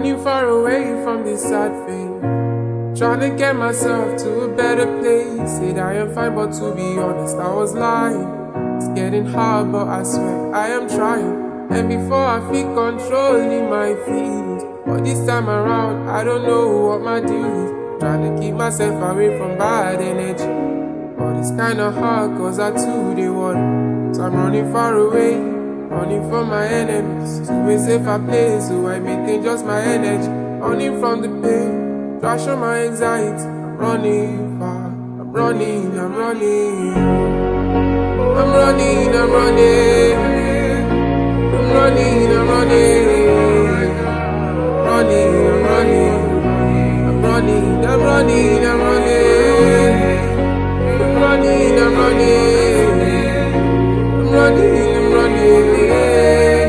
running far away from this sad thing. Trying to get myself to a better place. Said I am fine, but to be honest, I was lying. It's getting hard, but I swear I am trying. And before I feel controlling my feelings, but this time around, I don't know what my deal is. Trying to keep myself away from bad energy, but it's kinda hard cause I too they want. So I'm running far away, running from my enemies, to a safer place, so I maintain just my energy. Running from the pain, trash on my anxiety. I'm running far, I'm running, I'm running. I'm running, I'm running. I'm running, I'm running. Running, I'm running. I'm running, I'm running, I'm running. I'm running, I'm running. I'm running, I'm running.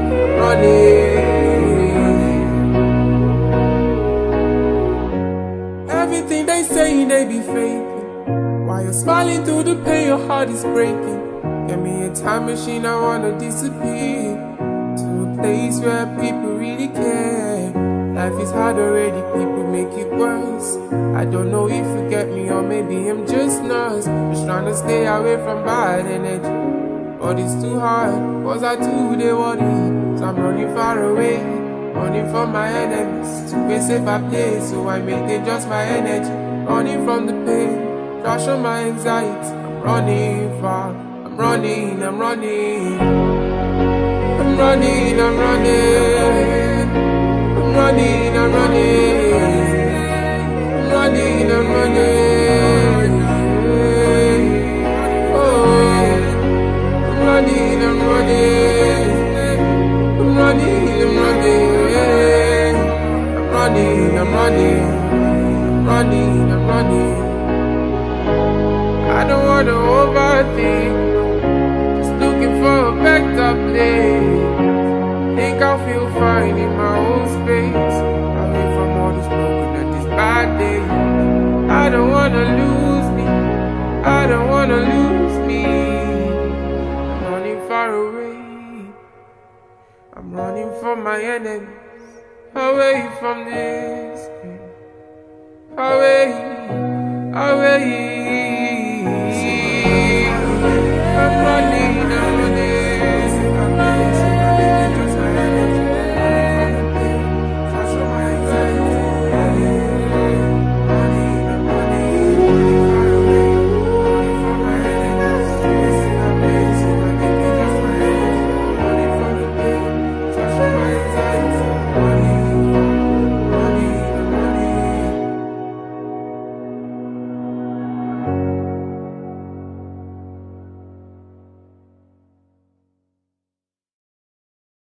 Running. Everything they say they be faking. While you're smiling through the pain, your heart is breaking. Get me a time machine, I wanna disappear to a place where people really care. Life is hard already, people make it worse. I don't know if you get me or maybe I'm just nuts. Just trying to stay away from bad energy, but it's too hard, cause I too they worry. So I'm running far away, running from my enemies, to a safer place, so I maintain just my energy. Running from the pain, trash on my anxiety. I'm running far, I'm running, I'm running. I'm running, I'm running. I'm running, I'm running. I'm running, I'm running. Oh, I'm running, I'm running. I'm running, I'm running. I'm running, I'm running. I'm running, I'm running. I don't wanna overthink, just looking for a better place. Think I'll feel fine in my own space, away from all this broken and this bad day. I don't wanna lose me, I don't wanna lose me. I'm running far away, I'm running from my enemies, away from this pain. Away, away.